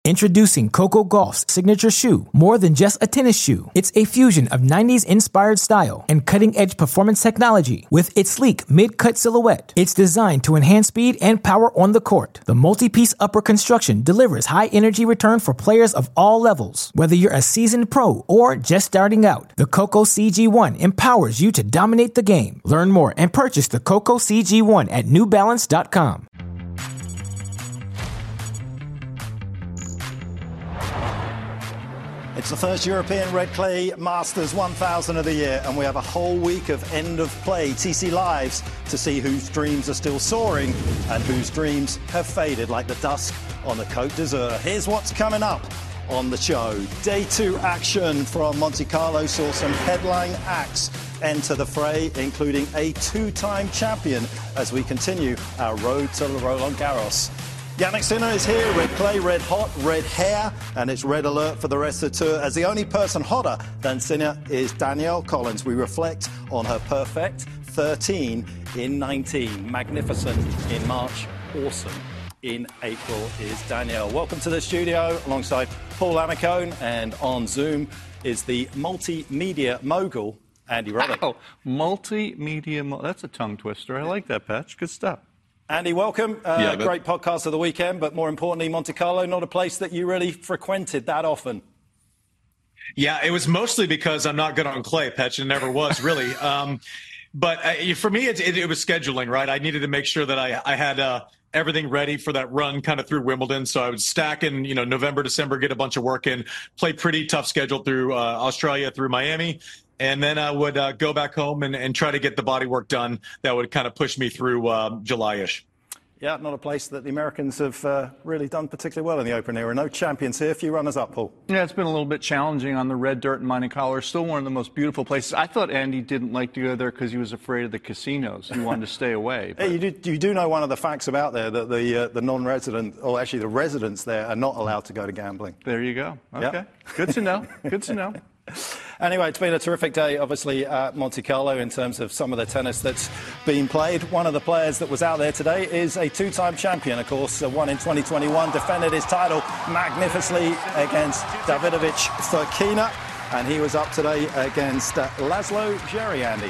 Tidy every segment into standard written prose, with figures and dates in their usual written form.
Introducing Coco Gauff's signature shoe, more than just a tennis shoe. It's a fusion of 90s-inspired style and cutting-edge performance technology. With its sleek mid-cut silhouette, it's designed to enhance speed and power on the court. The multi-piece upper construction delivers high-energy return for players of all levels. Whether you're a seasoned pro or just starting out, the Coco CG1 empowers you to dominate the game. Learn more and purchase the Coco CG1 at NewBalance.com. It's the first European Red Clay Masters 1000 of the year, and we have a whole week of end of play TC Lives to see whose dreams are still soaring and whose dreams have faded like the dusk on the Côte d'Azur. Here's what's coming up on the show. Day 2 action from Monte Carlo saw some headline acts enter the fray, including a 2-time champion as we continue our road to Roland Garros. Jannik Sinner is here, red clay, red hot, red hair, and it's red alert for the rest of the tour. As the only person hotter than Sinner is Danielle Collins. We reflect on her perfect 13 in 19. Magnificent in March, awesome in April is Danielle. Welcome to the studio alongside Paul Annacone, and on Zoom is the multimedia mogul, Andy Roddick. Wow, multimedia, that's a tongue twister. I like that, Patch. Good stuff. Andy, welcome. Great podcast of the weekend, but more importantly, Monte Carlo, not a place that you really frequented that often. Yeah, it was mostly because I'm not good on clay, Petch, and never was really. But for me, it was scheduling, right? I needed to make sure that I had everything ready for that run kind of through Wimbledon. So I would stack in, November, December, get a bunch of work in, play pretty tough schedule through Australia, through Miami. And then I would go back home and try to get the body work done that would kind of push me through July-ish. Yeah, not a place that the Americans have really done particularly well in the Open era. No champions here, few runners-up, Paul. Yeah, it's been a little bit challenging on the red dirt in Monte Carlo. Still one of the most beautiful places. I thought Andy didn't like to go there because he was afraid of the casinos. He wanted to stay away. Hey, you do know one of the facts about there, that the non-resident, or actually the residents there, are not allowed to go to gambling. There you go. Okay. Yep. Good to know. Good to know. Anyway, it's been a terrific day, obviously, at Monte Carlo in terms of some of the tennis that's been played. One of the players that was out there today is a 2-time champion, of course, won in 2021, defended his title magnificently against Davidovich Fokina, and he was up today against Laszlo Djere, Andy.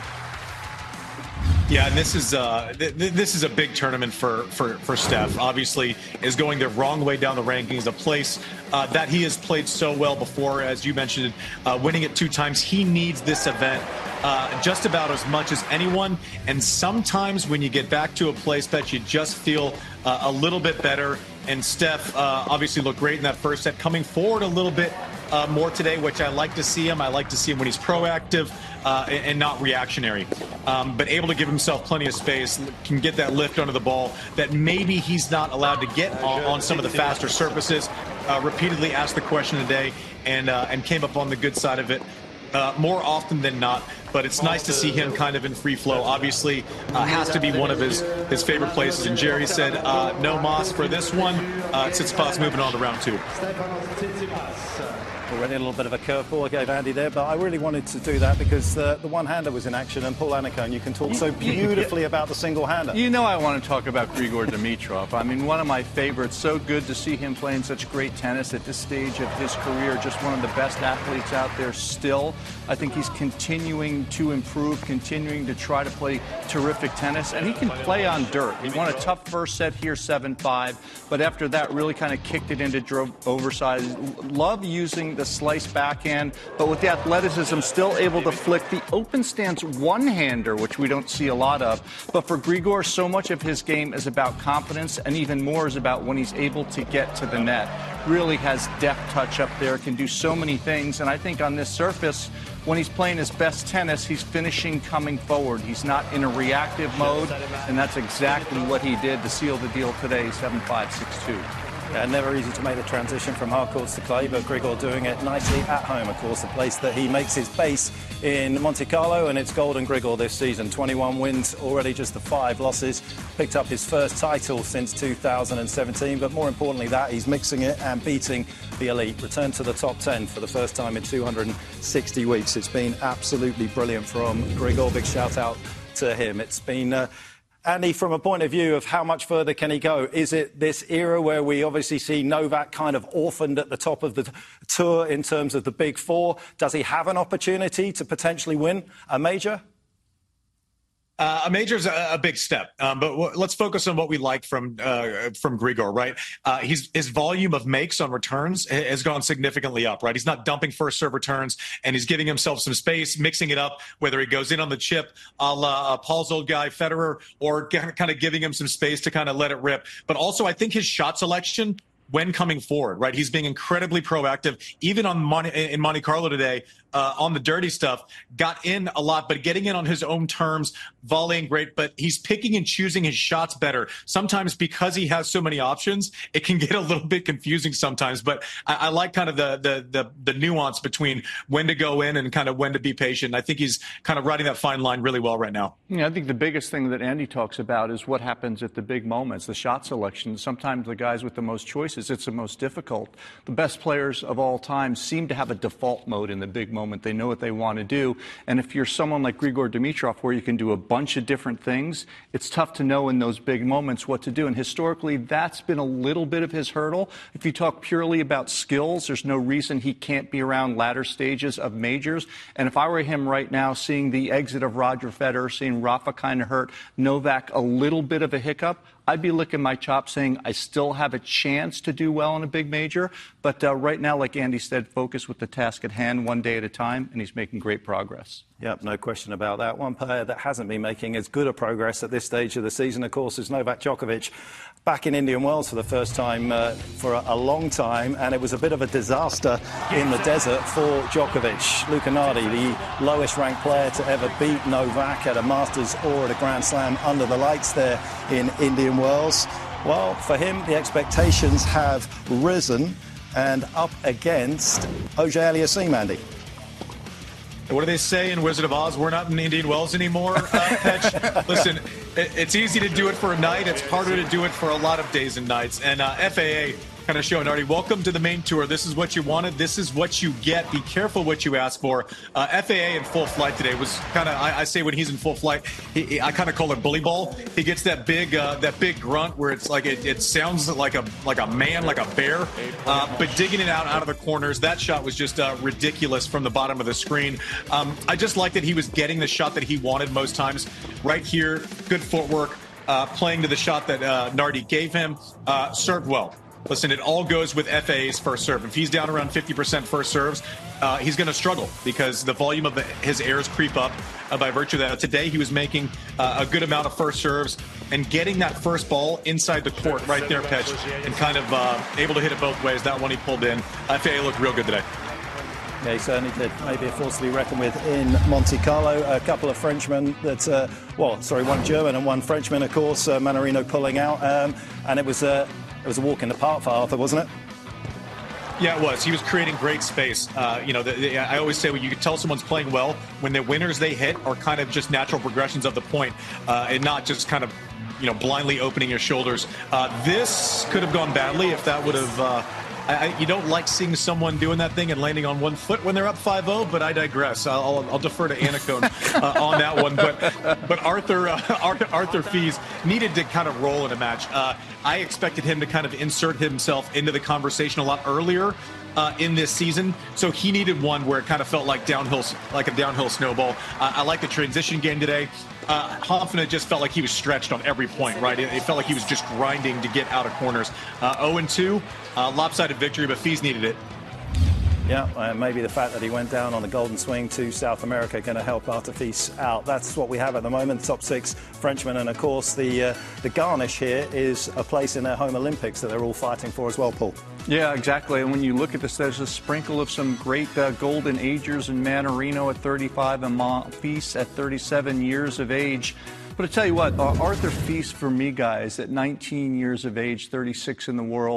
Yeah, and this is a big tournament for Steph. Obviously, is going the wrong way down the rankings. A place that he has played so well before, as you mentioned, winning it 2 times. He needs this event just about as much as anyone. And sometimes when you get back to a place that you just feel a little bit better. And Steph obviously looked great in that first set, coming forward a little bit more today, which I like to see him. I like to see him when he's proactive and not reactionary, but able to give himself plenty of space, can get that lift under the ball that maybe he's not allowed to get on some of the faster surfaces. Repeatedly asked the question today and came up on the good side of it more often than not. But it's nice to see him kind of in free flow. Obviously, has to be one of his favorite places. And Jerry said no Moss for this one. Tsitsipas moving on to round 2. Already a little bit of a curveball I gave Andy there, but I really wanted to do that because the one-hander was in action, and Paul Annacone, you can talk so beautifully about the single-hander. You know I want to talk about Grigor Dimitrov. I mean, one of my favorites. So good to see him playing such great tennis at this stage of his career. Just one of the best athletes out there still. I think he's continuing to improve, continuing to try to play terrific tennis, and he can play on dirt. He won a tough first set here, 7-5, but after that really kind of kicked it into oversized. Love using the slice backhand, but with the athleticism, still able to flick the open stance one-hander, which we don't see a lot of. But for Grigor, so much of his game is about confidence, and even more is about when he's able to get to the net. Really has deft touch up there, can do so many things, and I think on this surface, when he's playing his best tennis, he's finishing coming forward. He's not in a reactive mode, and that's exactly what he did to seal the deal today, 7-5, 6-2. Yeah, never easy to make the transition from hard courts to clay, but Grigor doing it nicely at home, of course, the place that he makes his base in Monte Carlo, and it's Golden Grigor this season. 21 wins, already just the 5 losses. Picked up his first title since 2017, but more importantly that, he's mixing it and beating the elite. Returned to the top 10 for the first time in 260 weeks. It's been absolutely brilliant from Grigor. Big shout out to him. It's been Andy, from a point of view of how much further can he go, is it this era where we obviously see Novak kind of orphaned at the top of the tour in terms of the big four? Does he have an opportunity to potentially win a major? A major is a big step, but let's focus on what we like from Grigor, right? His volume of makes on returns has gone significantly up, right? He's not dumping first serve returns, and he's giving himself some space, mixing it up, whether he goes in on the chip, a la Paul's old guy, Federer, or kind of giving him some space to kind of let it rip. But also, I think his shot selection when coming forward, right? He's being incredibly proactive, even in Monte Carlo today, on the dirty stuff, got in a lot, but getting in on his own terms, volleying great, but he's picking and choosing his shots better. Sometimes because he has so many options, it can get a little bit confusing sometimes, but I like kind of the nuance between when to go in and kind of when to be patient. I think he's kind of riding that fine line really well right now. Yeah, I think the biggest thing that Andy talks about is what happens at the big moments, the shot selection. Sometimes the guys with the most choices, it's the most difficult. The best players of all time seem to have a default mode in the big moment. They know what they want to do. And if you're someone like Grigor Dimitrov, where you can do a bunch of different things, it's tough to know in those big moments what to do. And historically, that's been a little bit of his hurdle. If you talk purely about skills, there's no reason he can't be around latter stages of majors. And if I were him right now, seeing the exit of Roger Federer, seeing Rafa kind of hurt, Novak a little bit of a hiccup, I'd be licking my chops saying I still have a chance to do well in a big major. But right now, like Andy said, focus with the task at hand, one day at a time, and he's making great progress. Yep, no question about that. One player that hasn't been making as good a progress at this stage of the season, of course, is Novak Djokovic. Back in Indian Wells for the first time for a long time, and it was a bit of a disaster in the desert for Djokovic. Luca Nardi, the lowest ranked player to ever beat Novak at a Masters or at a Grand Slam under the lights there in Indian Wells. Well, for him, the expectations have risen and up against Auger-Aliassime, Andy. What do they say in Wizard of Oz? We're not in Indian Wells anymore, Petch. Listen, it's easy to do it for a night. It's harder to do it for a lot of days and nights. And FAA kind of showing, Artie, welcome to the main tour. This is what you wanted. This is what you get. Be careful what you ask for. FAA in full flight today was kind of, I say when he's in full flight, I kind of call it bully ball. He gets that big grunt where it's like it sounds like a man, like a bear, but digging it out of the corners. That shot was just ridiculous from the bottom of the screen. I just like that he was getting the shot that he wanted most times. Right here, good footwork, playing to the shot that Nardi gave him, served well. Listen, it all goes with FAA's first serve. If he's down around 50% first serves, he's going to struggle because the volume of his errors creep up by virtue of that. Today, he was making a good amount of first serves and getting that first ball inside the court right there, Petch, and kind of able to hit it both ways. That one he pulled in. FAA looked real good today. Yeah, he certainly did. Maybe a force to be reckoned with in Monte Carlo. A couple of Frenchmen that, one German and one Frenchman, of course, Mannarino pulling out. And it was a walk in the park for Arthur, wasn't it? Yeah, it was. He was creating great space. I always say when you can tell someone's playing well, when the winners they hit are kind of just natural progressions of the point and not just kind of, blindly opening your shoulders. This could have gone badly if that would have... you don't like seeing someone doing that thing and landing on one foot when they're up 5-0, but I digress. I'll defer to Anacone on that one. But Arthur Fils needed to kind of roll in a match. I expected him to kind of insert himself into the conversation a lot earlier in this season, so he needed one where it kind of felt like a downhill snowball. I like the transition game today. Hanfmann just felt like he was stretched on every point, right? It felt like he was just grinding to get out of corners. 0-2, lopsided victory, but Fils needed it. Yeah, maybe the fact that he went down on the golden swing to South America going to help Arthur Fils out. That's what we have at the moment, top six Frenchmen. And, of course, the garnish here is a place in their home Olympics that they're all fighting for as well, Paul. Yeah, exactly. And when you look at this, there's a sprinkle of some great golden agers in Mannarino at 35 and Monfils at 37 years of age. But I tell you what, Arthur Fils, for me, guys, at 19 years of age, 36 in the world,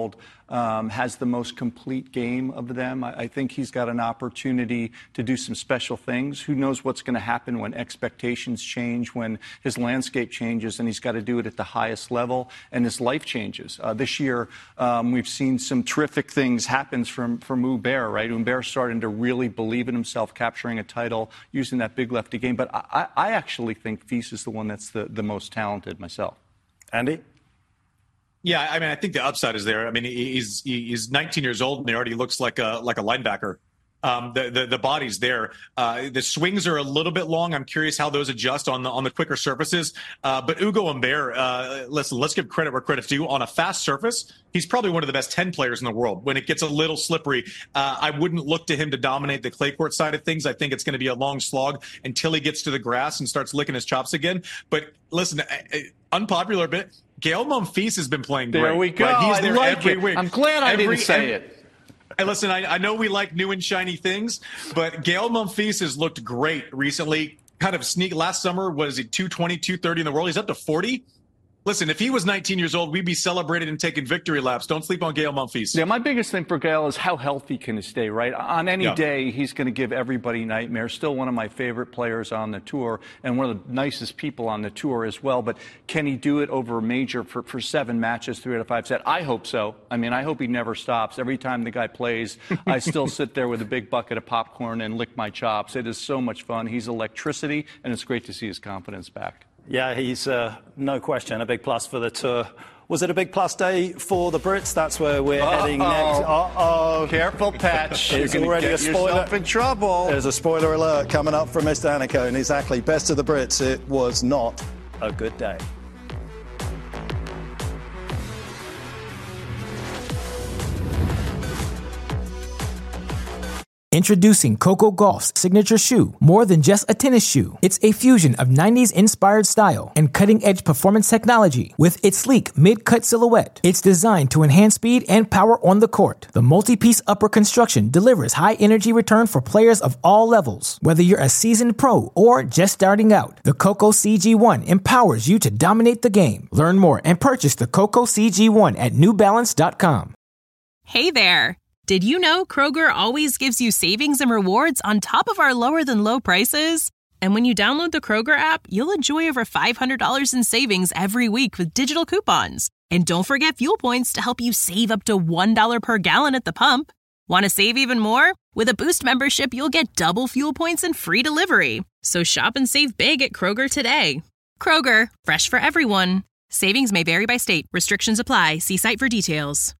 has the most complete game of them. I think he's got an opportunity to do some special things. Who knows what's going to happen when expectations change, when his landscape changes, and he's got to do it at the highest level, and his life changes. This year, we've seen some terrific things happen from Humbert, right? Humbert starting to really believe in himself, capturing a title, using that big lefty game. But I actually think Fils is the one that's the most talented myself. Andy? Yeah, I mean, I think the upside is there. I mean, he's 19 years old and he already looks like a linebacker. The body's there. The swings are a little bit long. I'm curious how those adjust on the quicker surfaces. But Ugo Humbert, listen, let's give credit where credit's due. On a fast surface, he's probably one of the best 10 players in the world. When it gets a little slippery, I wouldn't look to him to dominate the clay court side of things. I think it's going to be a long slog until he gets to the grass and starts licking his chops again. But listen, unpopular bit, Gael Monfils has been playing great. There we go. Right? He's there every week. I'm glad I didn't say it. Hey, listen, I know we like new and shiny things, but Gael Monfils has looked great recently. Kind of sneak last summer, was he 220, 230 in the world? He's up to 40. Listen, if he was 19 years old, we'd be celebrating and taking victory laps. Don't sleep on Gael Monfils. Yeah, my biggest thing for Gael is how healthy can he stay, right? On any day, he's going to give everybody nightmares. Still one of my favorite players on the tour and one of the nicest people on the tour as well. But can he do it over a major for 7 matches, 3 out of 5 sets? I hope so. I mean, I hope he never stops. Every time the guy plays, I still sit there with a big bucket of popcorn and lick my chops. It is so much fun. He's electricity, and it's great to see his confidence back. Yeah, he's no question a big plus for the tour. Was it a big plus day for the Brits? That's where we're heading next. Careful, Patch. It's already a spoiler. Yourself in trouble. There's a spoiler alert coming up from Mr. Hanicone. Exactly. Best of the Brits. It was not a good day. Introducing Coco Gauff's signature shoe. More than just a tennis shoe, it's a fusion of 90s inspired style and cutting-edge performance technology. With its sleek mid-cut silhouette, it's designed to enhance speed and power on the court. The multi-piece upper construction delivers high energy return for players of all levels. Whether you're a seasoned pro or just starting out, the Coco CG1 empowers you to dominate the game. Learn more and purchase the Coco CG1 at newbalance.com. Hey there! Did you know Kroger always gives you savings and rewards on top of our lower-than-low prices? And when you download the Kroger app, you'll enjoy over $500 in savings every week with digital coupons. And don't forget fuel points to help you save up to $1 per gallon at the pump. Want to save even more? With a Boost membership, you'll get double fuel points and free delivery. So shop and save big at Kroger today. Kroger, fresh for everyone. Savings may vary by state. Restrictions apply. See site for details.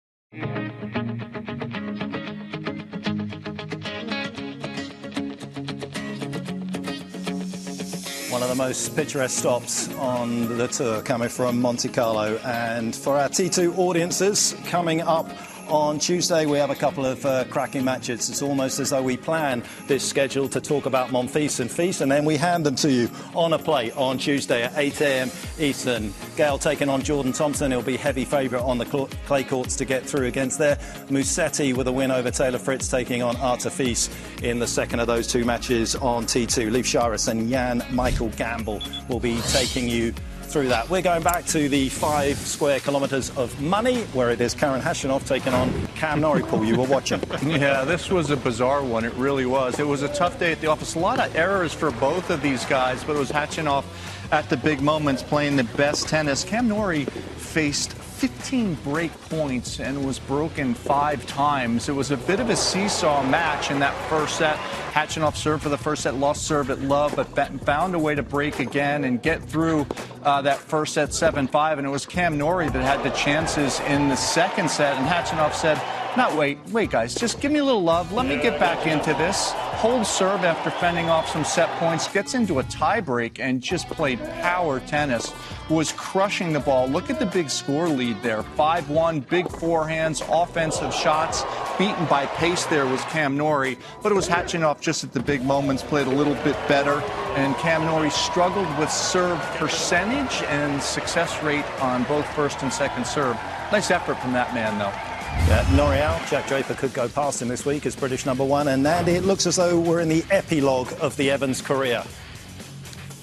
One of the most picturesque stops on the tour coming from Monte Carlo. And for our T2 audiences, coming up on Tuesday, we have a couple of cracking matches. It's almost as though we plan this schedule to talk about Monfils and Fils, and then we hand them to you on a plate on Tuesday at 8 a.m. Eastern. Gael taking on Jordan Thompson. He'll be heavy favourite on the clay courts to get through against there. Musetti with a win over Taylor Fritz taking on Arthur Fils in the second of those 2 matches on T2. Leif Scharis and Jan Michael Gamble will be taking you through that. We're going back to the 5 square kilometres of money, where it is Karen Khachanov taking on Cam Norrie. Paul, you were watching. Yeah, this was a bizarre one. It really was. It was a tough day at the office. A lot of errors for both of these guys, but it was Khachanov at the big moments playing the best tennis. Cam Norrie faced 15 break points and was broken 5 times. It was a bit of a seesaw match in that first set. Khachanov served for the first set, lost serve at love, but found a way to break again and get through that first set 7-5. And it was Cam Norrie that had the chances in the second set. And Khachanov said, wait, guys, just give me a little love. Let me get back into this. Hold serve after fending off some set points, gets into a tiebreak and just played power tennis. Was crushing the ball. Look at the big score lead there. 5-1, big forehands, offensive shots. Beaten by pace there was Cam Norrie, but it was Khachanov just at the big moments, played a little bit better. And Cam Norrie struggled with serve percentage and success rate on both first and second serve. Nice effort from that man, though. Yeah, Norrie out. Jack Draper could go past him this week as British #1. And Andy, it looks as though we're in the epilogue of the Evans career.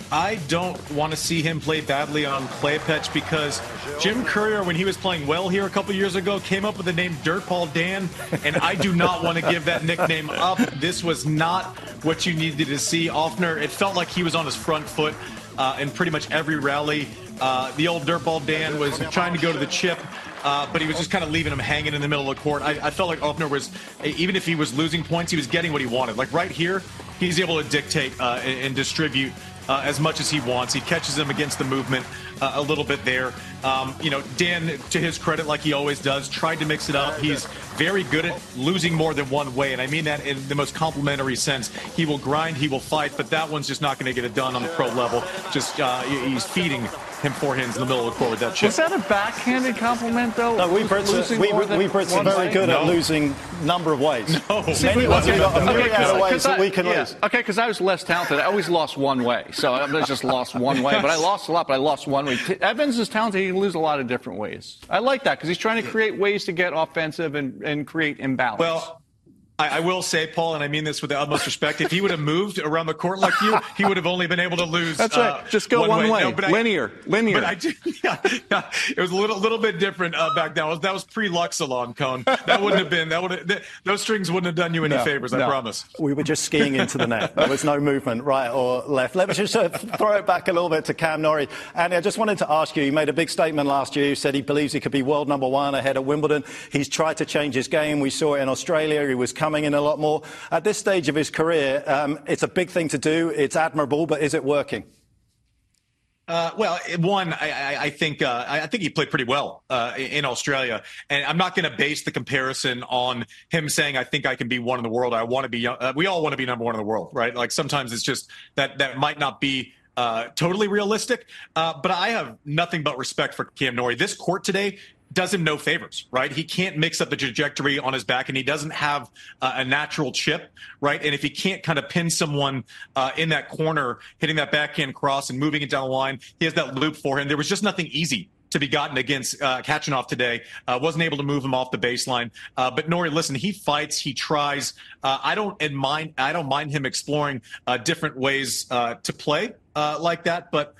I don't want to see him play badly on clay pitch because Jim Courier, when he was playing well here a couple years ago, came up with the name Dirtball Dan, and I do not want to give that nickname up. This was not what you needed to see. Offner, it felt like he was on his front foot in pretty much every rally. The old Dirtball Dan was trying to go to the chip, but he was just kind of leaving him hanging in the middle of the court. I felt like Offner was, even if he was losing points, he was getting what he wanted. Like right here, he's able to dictate and distribute as much as he wants. He catches him against the movement a little bit there. Dan, to his credit, like he always does, tried to mix it up. He's very good at losing more than one way, and I mean that in the most complimentary sense. He will grind, he will fight, but that one's just not going to get it done on the pro level. Just he's feeding him forehands in the middle of the court with that chip. Was that a backhanded compliment, though? No, we Brits are very good at losing number of ways. No. Many ways. We've got a myriad of ways that we can lose. Okay, because I was less talented. I always lost one way. So I just lost one way. But I lost a lot, but I lost one way. Evans is talented. He can lose a lot of different ways. I like that because he's trying to create ways to get offensive and create imbalance. Well, I will say, Paul, and I mean this with the utmost respect, if he would have moved around the court like you, he would have only been able to lose. That's right. Just go one way. No, linear. But I did, it was a little bit different back then. That was pre-Lux Salon, Cone. That wouldn't have been. Those strings wouldn't have done you any favors. I promise. We were just skiing into the net. There was no movement, right or left. Let me just throw it back a little bit to Cam Norrie. And I just wanted to ask you. You made a big statement last year. You said he believes he could be world number one ahead of Wimbledon. He's tried to change his game. We saw it in Australia. He was coming in a lot more. At this stage of his career, it's a big thing to do. It's admirable, but is it working? I think he played pretty well in Australia, and I'm not going to base the comparison on him saying I think I can be one in the world. I want to be. We all want to be number one in the world, right? Like sometimes it's just that might not be totally realistic. But I have nothing but respect for Cam Norrie. This court today does him no favors, right? He can't mix up the trajectory on his back, and he doesn't have a natural chip, right? And if he can't kind of pin someone in that corner, hitting that backhand cross and moving it down the line, he has that loop for him. There was just nothing easy to be gotten against Khachanov today. Wasn't able to move him off the baseline. But Norrie, listen, he fights, he tries. I don't mind him exploring different ways to play like that, but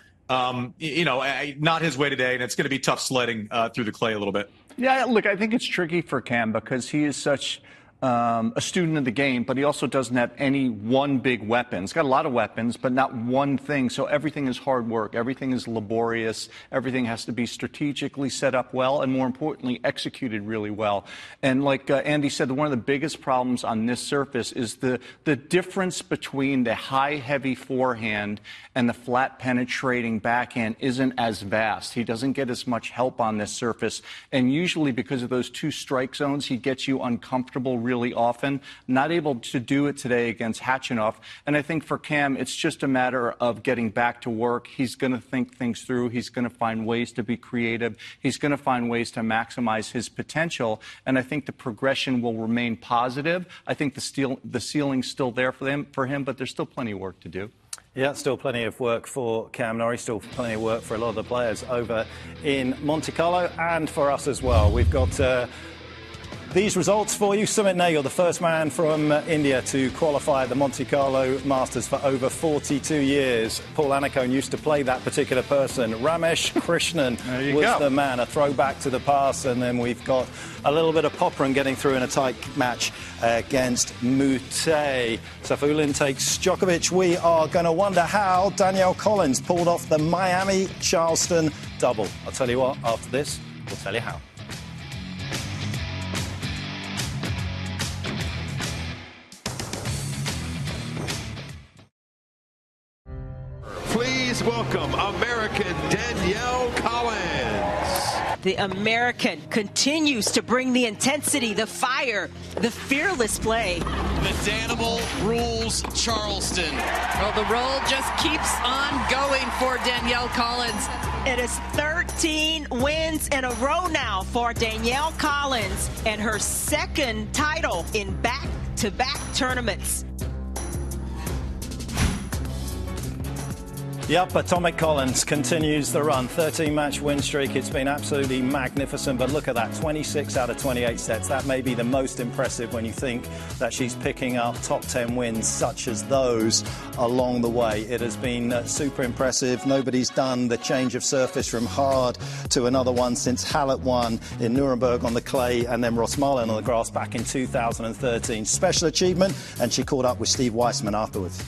not his way today, and it's going to be tough sledding through the clay a little bit. Yeah, look, I think it's tricky for Cam because he is such a student of the game, but he also doesn't have any one big weapon. He's got a lot of weapons, but not one thing. So everything is hard work. Everything is laborious. Everything has to be strategically set up well and, more importantly, executed really well. And like Andy said, one of the biggest problems on this surface is the difference between the high, heavy forehand and the flat penetrating backhand isn't as vast. He doesn't get as much help on this surface. And usually because of those two strike zones, he gets you uncomfortable really often. Not able to do it today against Khachanov. And I think for Cam, it's just a matter of getting back to work. He's going to think things through. He's going to find ways to be creative. He's going to find ways to maximize his potential. And I think the progression will remain positive. I think the ceiling's still there for him, but there's still plenty of work to do. Yeah, still plenty of work for Cam Norrie, still plenty of work for a lot of the players over in Monte Carlo and for us as well. We've got these results for you. Sumit Nagal, the first man from India to qualify at the Monte Carlo Masters for over 42 years. Paul Annacone used to play that particular person. Ramesh Krishnan was the man, a throwback to the past. And then we've got a little bit of Popyrin getting through in a tight match against Mute. Safiullin takes Djokovic. We are going to wonder how Danielle Collins pulled off the Miami-Charleston double. I'll tell you what, after this, we'll tell you how. Please welcome American Danielle Collins. The American continues to bring the intensity, the fire, the fearless play. The Danimal rules Charleston. Well, the roll just keeps on going for Danielle Collins. It is 13 wins in a row now for Danielle Collins and her second title in back-to-back tournaments. Yep, Atomic Collins continues the run. 13-match win streak. It's been absolutely magnificent. But look at that, 26 out of 28 sets. That may be the most impressive when you think that she's picking up top 10 wins such as those along the way. It has been super impressive. Nobody's done the change of surface from hard to another one since Hallett won in Nuremberg on the clay and then Rosmalen on the grass back in 2013. Special achievement, and she caught up with Steve Weissman afterwards.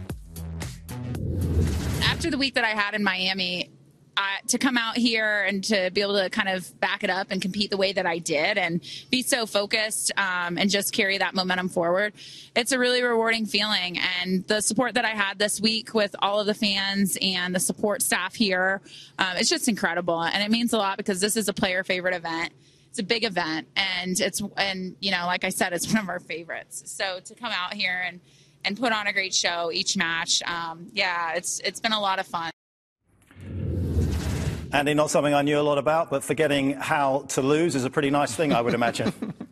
After the week that I had in Miami, to come out here and to be able to kind of back it up and compete the way that I did and be so focused and just carry that momentum forward, it's a really rewarding feeling. And the support that I had this week with all of the fans and the support staff here, it's just incredible. And it means a lot because this is a player favorite event. It's a big event, and you know, like I said, it's one of our favorites. So to come out here and put on a great show each match. It's been a lot of fun. Andy, not something I knew a lot about, but forgetting how to lose is a pretty nice thing, I would imagine.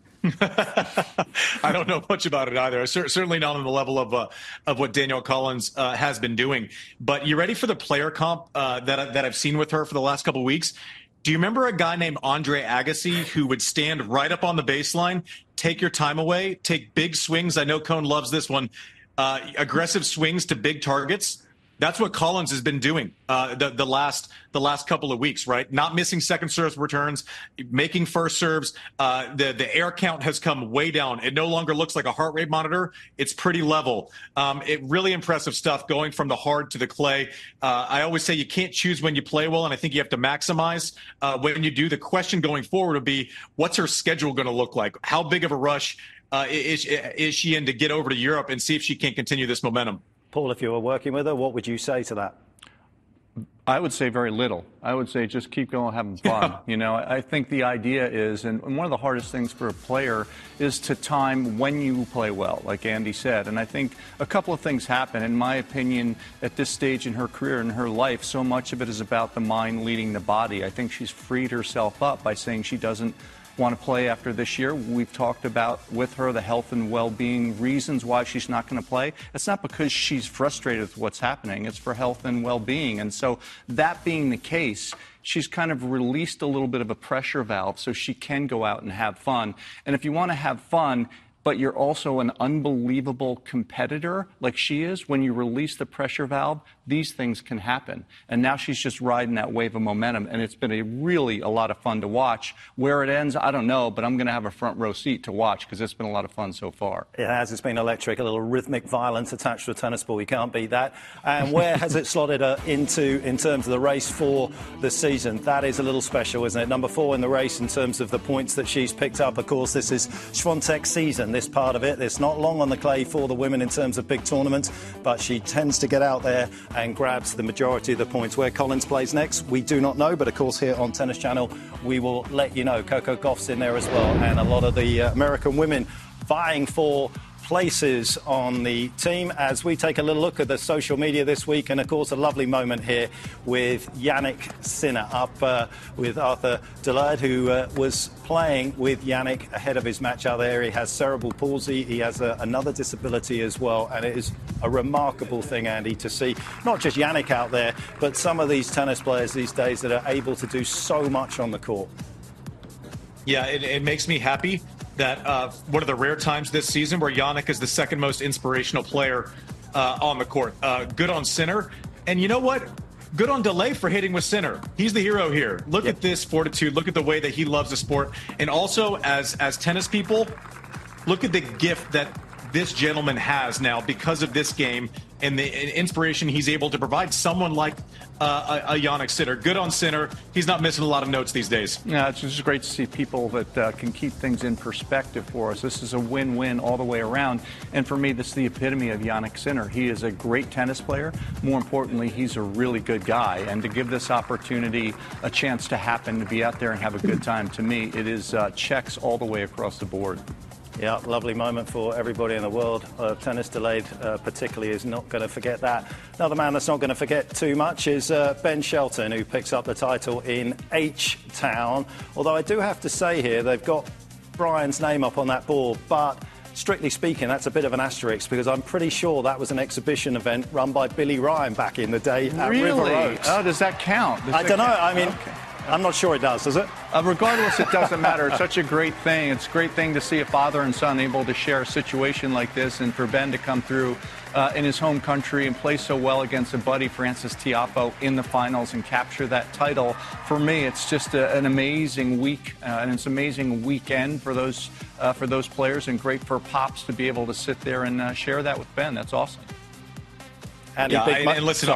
I don't know much about it either. Certainly not on the level of what Danielle Collins has been doing. But you ready for the player comp that I've seen with her for the last couple of weeks? Do you remember a guy named Andre Agassi who would stand right up on the baseline, take your time away, take big swings? I know Cone loves this one. Aggressive swings to big targets. That's what Collins has been doing the last couple of weeks, right? Not missing second serve returns, making first serves. The air count has come way down. It no longer looks like a heart rate monitor. It's pretty level. Really impressive stuff going from the hard to the clay. I always say you can't choose when you play well, and I think you have to maximize when you do. The question going forward would be, what's her schedule going to look like? How big of a rush is she in to get over to Europe and see if she can continue this momentum? Paul, if you were working with her, what would you say to that? I would say very little. I would say just keep going, having fun. You know, I think the idea is, and one of the hardest things for a player is to time when you play well, like Andy said. And I think a couple of things happen. In my opinion, at this stage in her career and her life, so much of it is about the mind leading the body. I think she's freed herself up by saying she doesn't want to play after this year. We've talked about with her the health and well-being reasons why she's not going to play. It's not because she's frustrated with what's happening. It's for health and well-being. And so that being the case, she's kind of released a little bit of a pressure valve so she can go out and have fun. And if you want to have fun, but you're also an unbelievable competitor like she is, when you release the pressure valve, these things can happen. And now she's just riding that wave of momentum, and it's been a lot of fun to watch. Where it ends, I don't know, but I'm going to have a front row seat to watch because it's been a lot of fun so far. It has. It's been electric, a little rhythmic violence attached to a tennis ball. You can't beat that. And where has it slotted her into in terms of the race for the season? That is a little special, isn't it? Number 4 in the race in terms of the points that she's picked up. Of course, this is Swiatek's season, this part of it. It's not long on the clay for the women in terms of big tournaments, but she tends to get out there and grabs the majority of the points. Where Collins plays next, we do not know, but of course here on Tennis Channel, we will let you know. Coco Gauff's in there as well, and a lot of the American women vying for places on the team as we take a little look at the social media this week. And of course a lovely moment here with Jannik Sinner up with Arthur Delaird, who was playing with Jannik ahead of his match out there. He has cerebral palsy, he has another disability as well, and it is a remarkable thing, Andy, to see not just Jannik out there, but some of these tennis players these days that are able to do so much on the court. Yeah, it makes me happy that one of the rare times this season where Jannik is the second most inspirational player on the court. Good on Sinner. And you know what? Good on Delay for hitting with Sinner. He's the hero here. Look at this fortitude. Look at the way that he loves the sport. And also, as tennis people, look at the gift that this gentleman has now because of this game and the inspiration he's able to provide someone like a Jannik Sinner. Good on Sinner. He's not missing a lot of notes these days. Yeah, it's just great to see people that can keep things in perspective for us. This is a win-win all the way around. And for me, this is the epitome of Jannik Sinner. He is a great tennis player. More importantly, he's a really good guy. And to give this opportunity a chance to happen, to be out there and have a good time, to me, it is checks all the way across the board. Yeah, lovely moment for everybody in the world. Tennis Delayed particularly is not going to forget that. Another man that's not going to forget too much is Ben Shelton, who picks up the title in H-Town. Although I do have to say here, they've got Brian's name up on that board, but strictly speaking, that's a bit of an asterisk because I'm pretty sure that was an exhibition event run by Billy Ryan back in the day at River Oaks. Oh, does that count? I don't know. I mean, okay. I'm not sure it does it? Regardless, it doesn't matter. It's such a great thing. It's a great thing to see a father and son able to share a situation like this, and for Ben to come through in his home country and play so well against a buddy, Frances Tiafoe, in the finals and capture that title. For me, it's just an amazing week, and it's an amazing weekend for those players, and great for Pops to be able to sit there and share that with Ben. That's awesome. And listen,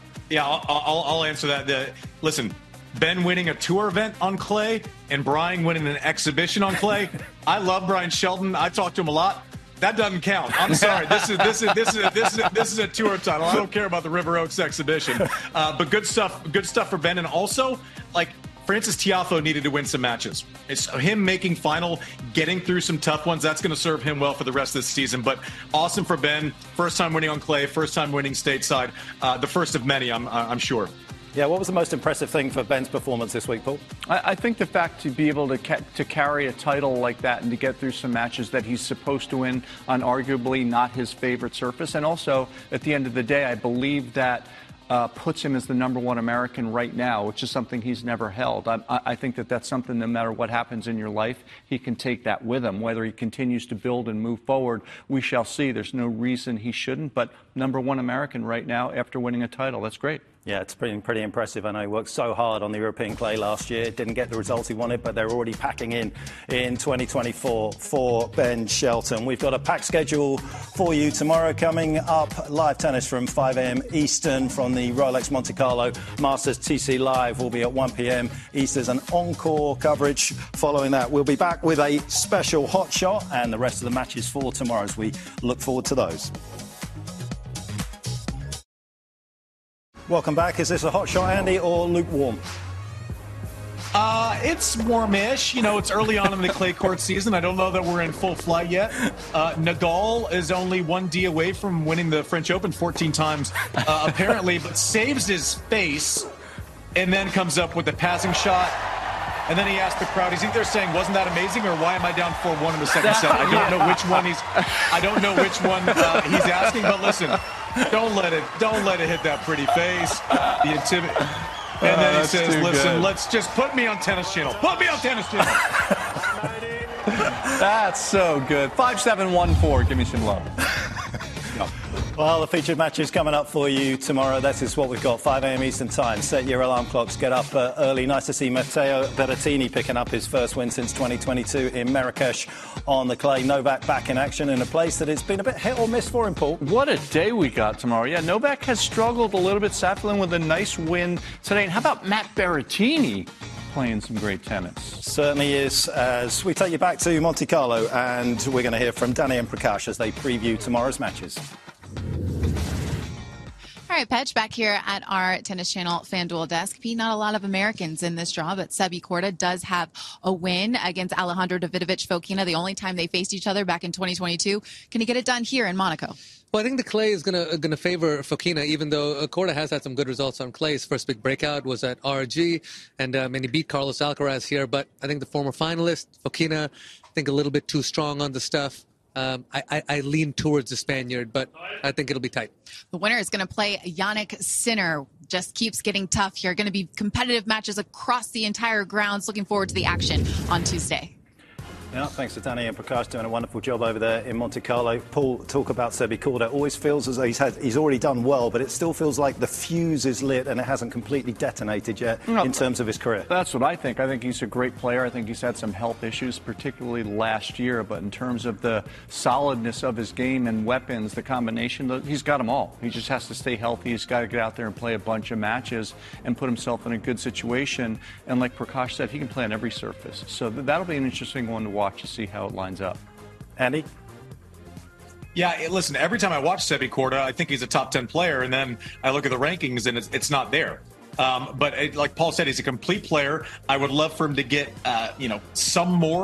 I'll answer that. Listen, Ben winning a tour event on clay and Brian winning an exhibition on clay. I love Brian Shelton. I talk to him a lot. That doesn't count. I'm sorry. This is a tour title. I don't care about the River Oaks exhibition. But good stuff for Ben. And also, like, Frances Tiafoe needed to win some matches. It's him making final, getting through some tough ones. That's going to serve him well for the rest of the season. But awesome for Ben. First time winning on clay. First time winning stateside. The first of many, I'm sure. Yeah, what was the most impressive thing for Ben's performance this week, Paul? I think the fact to be able to carry a title like that and to get through some matches that he's supposed to win on arguably not his favorite surface. And also, at the end of the day, I believe that puts him as the #1 American right now, which is something he's never held. I think that that's something, no matter what happens in your life, he can take that with him. Whether he continues to build and move forward, we shall see. There's no reason he shouldn't, but #1 American right now after winning a title. That's great. Yeah, it's pretty impressive. I know he worked so hard on the European clay last year. Didn't get the results he wanted, but they're already packing in 2024 for Ben Shelton. We've got a packed schedule for you tomorrow. Coming up, live tennis from 5 a.m. Eastern from the Rolex Monte Carlo Masters. TC Live will be at 1 p.m. Eastern, and encore coverage following that. We'll be back with a special hot shot and the rest of the matches for tomorrow as we look forward to those. Welcome back. Is this a hot shot, Andy, or lukewarm? It's warmish. You know, it's early on in the clay court season. I don't know that we're in full flight yet. Nadal is only 1D away from winning the French Open 14 times, apparently, but saves his face and then comes up with a passing shot. And then he asked the crowd, he's either saying, wasn't that amazing, or why am I down 4-1 in the second set? I don't know which one he's asking, but listen, don't let it hit that pretty face. The intimidation. And then he says, listen, let's just put me on Tennis Channel. Put me on Tennis Channel. That's so good. 5714, give me some love. Well, the featured matches coming up for you tomorrow. That is what we've got, 5 a.m. Eastern Time. Set your alarm clocks, get up early. Nice to see Matteo Berrettini picking up his first win since 2022 in Marrakesh on the clay. Novak back in action in a place that it's been a bit hit or miss for him, Paul. What a day we got tomorrow. Yeah, Novak has struggled a little bit. Safin with a nice win today. And how about Matt Berrettini playing some great tennis? Certainly is. As we take you back to Monte Carlo, and we're going to hear from Dani and Prakash as they preview tomorrow's matches. All right, Petch, back here at our Tennis Channel FanDuel desk. Pete, not a lot of Americans in this draw, but Sebi Korda does have a win against Alejandro Davidovich Fokina, the only time they faced each other back in 2022. Can he get it done here in Monaco? Well, I think the clay is gonna favor Fokina, even though Korda has had some good results on clay. His first big breakout was at RG, and he beat Carlos Alcaraz here. But I think the former finalist, Fokina, I think a little bit too strong on the stuff. I lean towards the Spaniard, but I think it'll be tight. The winner is going to play Jannik Sinner. Just keeps getting tough here. Going to be competitive matches across the entire grounds. Looking forward to the action on Tuesday. Yeah, thanks to Dani and Prakash doing a wonderful job over there in Monte Carlo. Paul, talk about Sebi Korda. Always feels as though he's already done well, but it still feels like the fuse is lit and it hasn't completely detonated yet in terms of his career. That's what I think. I think he's a great player. I think he's had some health issues, particularly last year. But in terms of the solidness of his game and weapons, the combination, he's got them all. He just has to stay healthy. He's got to get out there and play a bunch of matches and put himself in a good situation. And like Prakash said, he can play on every surface. So that'll be an interesting one to watch to see how it lines up. Andy? Yeah, listen, every time I watch Sebi Korda, I think he's a top 10 player, and then I look at the rankings and it's not there. But like Paul said, he's a complete player. I would love for him to get, some more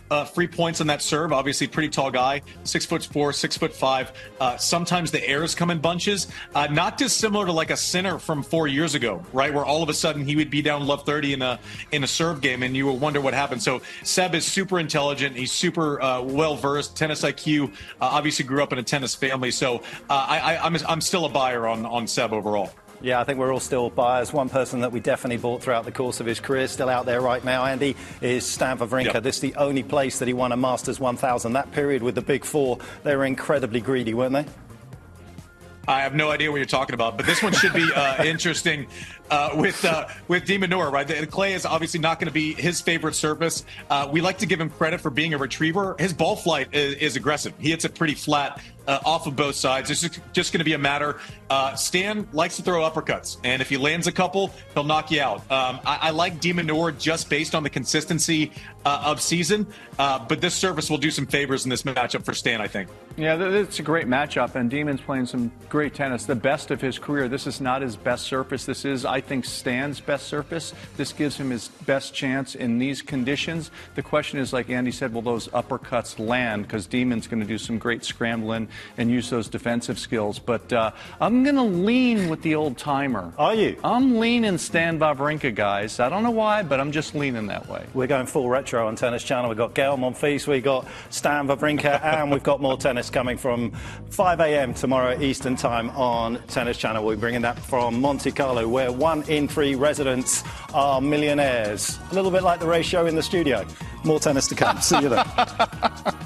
free points on that serve. Obviously, pretty tall guy, 6'4", 6'5". Sometimes the errors come in bunches, not dissimilar to like a Sinner from 4 years ago, right? Where all of a sudden he would be down love 30 in a serve game, and you will wonder what happened. So Seb is super intelligent. He's super well versed, tennis IQ. Obviously, grew up in a tennis family. So I'm still a buyer on Seb overall. Yeah, I think we're all still buyers. One person that we definitely bought throughout the course of his career, still out there right now, Andy, is Stan Wawrinka. Yep. This is the only place that he won a Masters 1000. That period with the Big Four, they were incredibly greedy, weren't they? I have no idea what you're talking about, but this one should be interesting with de Minaur, right? The clay is obviously not going to be his favorite surface. We like to give him credit for being a retriever. His ball flight is aggressive. He hits it pretty flat off of both sides. It's just going to be a matter. Stan likes to throw uppercuts, and if he lands a couple, he'll knock you out. I like de Minaur just based on the consistency of season, but this surface will do some favors in this matchup for Stan, I think. Yeah, it's a great matchup, and Demon's playing some great tennis, the best of his career. This is not his best surface. This is, I think, Stan's best surface. This gives him his best chance in these conditions. The question is, like Andy said, will those uppercuts land? Because Demon's going to do some great scrambling and use those defensive skills. But I'm going to lean with the old timer. Are you? I'm leaning Stan Wawrinka, guys. I don't know why, but I'm just leaning that way. We're going full retro on Tennis Channel. We've got Gael Monfils, we've got Stan Wawrinka, and we've got more tennis coming from 5 a.m. tomorrow Eastern Time on Tennis Channel. We're bringing that from Monte Carlo, where 1 in 3 residents are millionaires. A little bit like the ratio in the studio. More tennis to come. See you then.